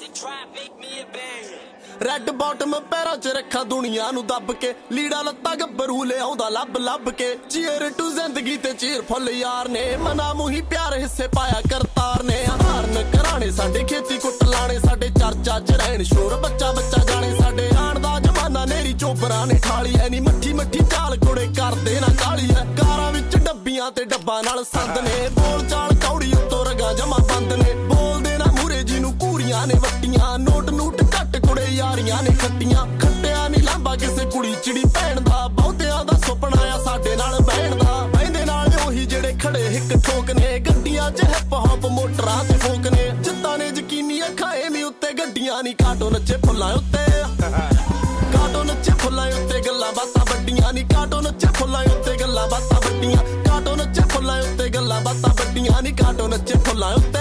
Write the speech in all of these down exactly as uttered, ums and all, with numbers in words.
red bottom ਪੈਰਾਂ 'ਚ ਰੱਖਾਂ ਦੁਨੀਆ ਨੂੰ ਦੱਬ ਕੇ ਲੀੜਾ ਲੱਤਾ ਗੱਭਰੂ ਲਿਆਉਂਦਾ ਲੱਭ ਲੱਭ ਕੇ ਚੀਅਰ ਟੂ ਜ਼ਿੰਦਗੀ ਤੇ ਚੀਰ ਫੁੱਲ ਯਾਰ ਨੇ ਮਨਾ ਮੂੰਹੀ ਪਿਆਰ ਹਿੱਸੇ ਪਾਇਆ ਕਰਤਾਰ ਨੇ ਹਾਰਨ ਕਰਾਣੇ ਸਾਡੇ ਖੇਤੀ ਕੁੱਟ ਲਾਣੇ ਸਾਡੇ ਚਰਚਾ 'ਚ ਰਹਿਣ ਸ਼ੋਰ ਬੱਚਾ ਬੱਚਾ ਜਾਣੇ ਸਾਡੇ ਆਣ ਦਾ ਜਮਾਨਾ ਨੇਰੀ ਚੋਬਰਾਂ ਨੇ ਠਾਲੀ ਐ ਨੀ ਮੱਠੀ ਮੱਠੀ ਚਾਲ ਕੁੜੇ ਕਰਦੇ ਨਾ ਕਾਲੀ ਐ ਕਾਰਾਂ ਵਿੱਚ ਡੱਬੀਆਂ ਤੇ ਡੱਬਾ ਨਾਲ ਸੰਦ ਨੇ ਬੋਲ ਚਾਲ ਕੌੜੀ ਉੱਤੋਂ ਰਗਾ ਜਮਾ ਬੰਦ ਨੇ ਬੋਲਦੇ ਨਾ ਮੂਰੇ ਜਿਹਨੂੰ ਕੂਰੀਆਂ ਨੇ ਵੱਟੀਆਂ ਨੋਟ ਨੂਟ ਘੱਟ ਕੁੜੇ ਯਾਰੀਆਂ ਨੇ ਖੱਟੀਆਂ ਖੱਟਿਆ ਨੀ ਲਾਂਬਾ ਕਿਸੇ ਕੁੜੀ ਚਿੜੀ ਭੈਣ ਦਾ ਬਹੁਤਿਆਂ ਦਾ ਸੁਪਨਾ ਆ ਸਾਡੇ ਨਾਲ ਬਹਿਣ ਦਾ ਬਹਿੰਦੇ ਨਾਲ ਉਹੀ ਜਿਹੜੇ ਖੜੇ ਹਿੱਕ ਠੋਕ ਨੇ ਗੱਡੀਆਂ 'ਚ ਹਿੱਪ ਹੌਪ ਮੋਟਰਾਂ ਤੇ ਫੋਕ ਨੇ ਜਿੱਤਾਂ ਨੇ ਯਕੀਨੀ ਅੱਖਾਂ ਐਵੇਂ ਉੱਤੇ ਗੱਡੀਆਂ ਨੀ ਕਾਟੋ ਨੱਚੇ ਫੁੱਲਾਂ ਉੱਤੇ ਕਾਟੋ ਨੱਚੇ ਫੁੱਲਾਂ ਉੱਤੇ ਗੱਲਾਂ ਬਾਤਾਂ ਵੱਡੀਆਂ ਨੀ ਕਾਟੋ ਨੱਚੇ ਫੁੱਲਾਂ ਉੱਤੇ ਗੱਲਾਂ ਬਾਤਾਂ ਵੱਡੀਆਂ ਕਾਟੋ ਨੱਚੇ ਫੁੱਲਾਂ ਉੱਤੇ ਗੱਲਾਂ ਬਾਤਾਂ ਵੱਡੀਆਂ ਨੀ ਕਾਟੋ ਨੱਚੇ ਫੁੱਲਾਂ ਉੱਤੇ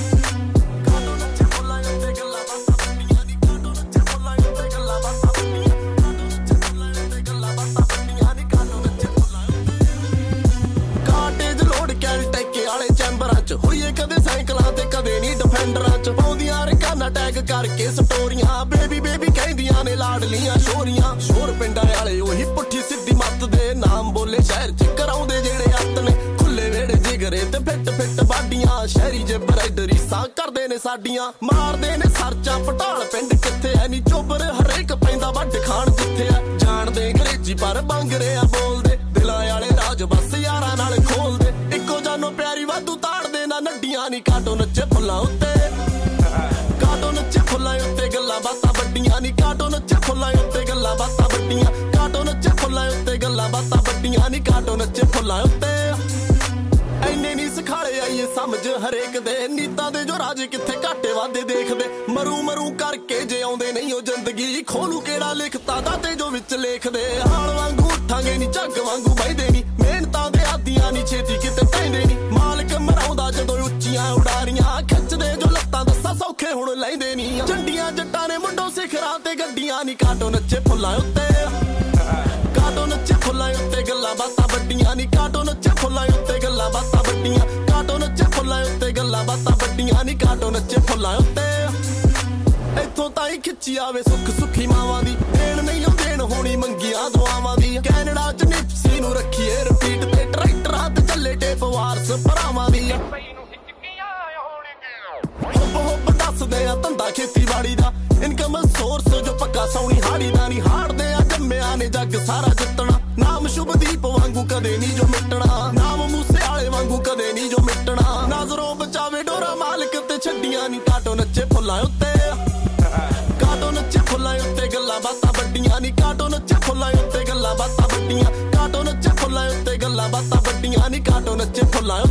ਹੋਈਏ ਕਦੇ ਸਾਈਕਲਾਂ ਤੇ ਕਦੇ ਨੀ ਡਿਫੈਂਡਰਾਂ 'ਚ ਪਾਉਂਦੀਆਂ ਰਕਾਨਾ ਟੈਗ ਕਰਕੇ ਸਟੋਰੀਆਂ ਬੇਬੀ ਬੇਬੀ ਕਹਿੰਦੀਆਂ ਨੇ ਲਾਡਲੀਆਂ ਸ਼ੋਰੀਆਂ ਸ਼ੋਰ ਪਿੰਡਾਂ ਵਾਲੇ ਉਹੀ ਪੁੱਠੀ ਸਿੱਧੀ ਮੱਤ ਦੇ ਨਾਮ ਬੋਲੇ ਸ਼ਹਿਰ 'ਚ ਕਰਾਉਂਦੇ ਜਿਹੜੇ ਅੱਤ ਨੇ ਖੁੱਲੇ ਵੇੜੇ ਜਿਗਰੇ ਤੇ ਫਿੱਟ ਫਿੱਟ ਬਾਡੀਆਂ ਸ਼ਹਿਰੀ ਜੇ ਬਰਾਈਡਰੀ ਸਾਂ ਕਰਦੇ ਨੇ ਸਾਡੀਆਂ ਮਾਰਦੇ ਨੇ ਸਰਚਾਂ ਪਟਾਲ ਪਿੰਡ ਕਿੱਥੇ ਐ ਨੀ ਚੋਬਰ ਹਰੇਕ ਪੈਂਦਾ ਵੱਡ ਖਾਣ ਜਿੱਥੇ ਐ ਜਾਣਦੇ ਅੰਗਰੇਜ਼ੀ ਪਰ ਬੰਗਰੇ ਆ ਬੋਲਦੇ ਦਿਲਾਂ ਵਾਲੇ ਰਾਜ ਬਸ ਯਾਰਾਂ ਨਾਲ ਖੋਲਦੇ ਇੱਕੋ ਜਾਨੋ ਪਿਆਰੀ ਵਾਧੂ ਤਾੜਦੇ ਨਾ ਨੱਡੀਆਂ ਨੀ ਕਾਟੋ ਨੱਚੇ ਫੁੱਲਾਂ ਉੱਤੇ ਕਾਟੋ ਨੱਚੇ ਫੁੱਲਾਂ ਉੱਤੇ ਗੱਲਾਂ ਬਾਤਾਂ ਵੱਡੀਆਂ ਨੀ ਕਾਟੋ ਨੱਚੇ ਫੁੱਲਾਂ ਉੱਤੇ ਗੱਲਾਂ ਬਾਤਾਂ ਵੱਡੀਆਂ ਕਾਟੋ ਨੱਚੇ ਫੁੱਲਾਂ ਉੱਤੇ ਗੱਲਾਂ ਬਾਤਾਂ ਵੱਡੀਆਂ ਨੀ ਕਾਟੋ ਨੱਚੇ ਫੁੱਲਾਂ ਉੱਤੇ ਐਨੇ ਨੀ ਸਿਖਾਲੇ ਆਈਏ ਸਮਝ ਹਰੇਕ ਦੇ ਨੀਤਾਂ ਦੇ ਜੋ ਰਾਜ ਕਿੱਥੇ ਘਾਟੇ ਵਾਦੇ ਦੇਖਦੇ ਮਰੂ ਮਰੂ ਕਰਕੇ ਜੇ ਆਉਂਦੇ ਨਹੀਂ ਉਹ ਜ਼ਿੰਦਗੀ ਖੋਲੂ ਕਿਹੜਾ ਲਿਖਤਾ ਦਾ ਤੇ ਜੋ ਵਿੱਚ ਲੇਖਦੇ ਹਾਲ ਵਾਂਗੂ ਉੱਠਾਂਗੇ ਨੀ ਝੱਗ ਵਾਂਗੂ ਬਹਿਦੇ ਨੀ ਮਿਹਨਤਾਂ ਦੇ ਆਦੀਆਂ ਨੀ ਛੇਤੀ ਕਿਤੇ ਕਹਿੰਦੇ ਨੀ ਮਾਲਕ ਮਰਾਉਂਦਾ ਜਦੋਂ ਉੱਚੀਆਂ ਉਡਾਰੀਆਂ ਖਿੱਚਦੇ ਜੋ ਲੱਤਾਂ ਦੱਸਾਂ ਸੌਖੇ ਹੁਣ ਲੈਂਦੇ ਨੀ ਚੰਡੀਆਂ ਜੱਟਾਂ ਨੇ ਮੁੰਡੋ ਸਿਖਰਾਂ ਤੇ ਗੱਡੀਆਂ ਨੀ ਕਾਟੋ ਨੱਚੇ ਫੁੱਲਾਂ ਉੱਤੇ ਕਾਟੋ ਨੱਚੇ ਫੁੱਲਾਂ ਉੱਤੇ ਗੱਲਾਂ ਬਾਤਾਂ ਵੱਡੀਆਂ ਨੀ ਕਾਟੋ ਨੱਚੇ ਫੁੱਲਾਂ ਉੱਤੇ ਗੱਲਾਂ ਬਾਤਾਂ ਵੱਡੀਆਂ ਕਾਟੋ ਨੱਚੇ ਫੁੱਲਾਂ ਉੱਤੇ ਗੱਲਾਂ ਬਾਤਾਂ ਵੱਡੀਆਂ ਨੀ ਕਾਟੋ ਨੱਚੇ ਫੁੱਲਾਂ ਉੱਤੇ ਇੱਥੋਂ ਤਾਂ ਹੀ ਖਿੱਚੀ ਆਵੇ ਸੁੱਖ ਸੁੱਖੀ ਮਾਵਾਂ ਦੀ ਦੇਣ ਨਹੀਂ ਉਹ ਦੇਣ ਹੋਣੀ ਮੰਗੀਆਂ ਦੁਆਵਾਂ ਦੀ ਕੈਨੇਡਾ 'ਚ ਨਿਪਸੀ ਨੂੰ ਰੱਖੀਏ ਰਿਪੀਟ ਤੇ ਟਰੈਕਟਰਾਂ ਤੇ ਚੱਲੇ ਟੇਪ ਵਾਰਸ ਭਰਾਵਾਂ ਦੀ ਹੁੱਬ ਹੁੱਬ ਦੱਸਦੇ ਆ ਧੰਦਾ ਖੇਤੀਬਾੜੀ ਦਾ ਇਨਕਮ ਸੋਰਸ ਜੋ ਪੱਕਾ ਸੌਣੀ ਹਾੜੀ ਦਾ ਨੀ ਹਾਰਦੇ ਆ ਜੰਮਿਆ ਨੇ ਜੱਗ ਸਾਰਾ ਜਿੱਤਣਾ ਨਾਮ ਸ਼ੁਭਦੀਪ ਵਾਂਗੂ ਕਦੇ ਨੀ ਜੋ ਮਿਟਣਾ ਨਾਮ ਮੂਸੇ ਵਾਲੇ ਵਾਂਗੂ ਕਦੇ ਨੀ ਜੋ ਮਿਟਣਾ ਨਜ਼ਰੋਂ ਬਚਾਵੇ ਡੋਰਾ ਮਾਲਕ ਤੇ ਛੱਡੀਆਂ ਨੀ ਕਾਟੋ ਨੱਚੇ ਫੁੱਲਾਂ ਉੱਤੇ ਕਾਟੋ ਨੱਚੇ ਫੁੱਲਾਂ ਉੱਤੇ ਗੱਲਾਂ ਬਾਤਾਂ ਵੱਡੀਆਂ ਨੀ ਕਾਟੋ ਨੱਚੇ ਫੁੱਲਾਂ ਉੱਤੇ ਗੱਲਾਂ ਬਾਤਾਂ ਵੱਡੀਆਂ ਕਾਟੋ ਨੱਚੇ ਫੁੱਲਾਂ ਉੱਤੇ ਗੱਲਾਂ ਬਾਤਾਂ ਵੱਡੀਆਂ ਨੀ ਕਾਟੋ ਨੱਚੇ ਫੁੱਲਾਂ